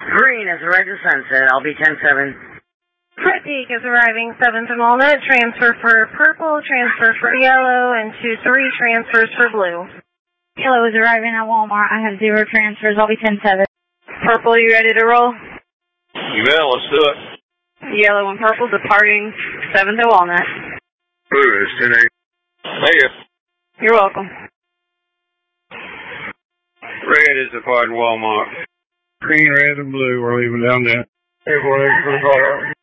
Green is right to Sunset. I'll be 10-7. Critique is arriving 7 to Walnut. Transfer for purple, transfer for yellow, and 2-3 transfers for blue. Yellow is arriving at Walmart. I have 0 transfers. I'll be 10-7. Purple, you ready to roll? You bet, let's do it. Yellow and purple departing 7 to Walnut. Blue is 10-8. Thank you. You're welcome. Red is departing Walmart. Green, red, and blue. We're leaving down there.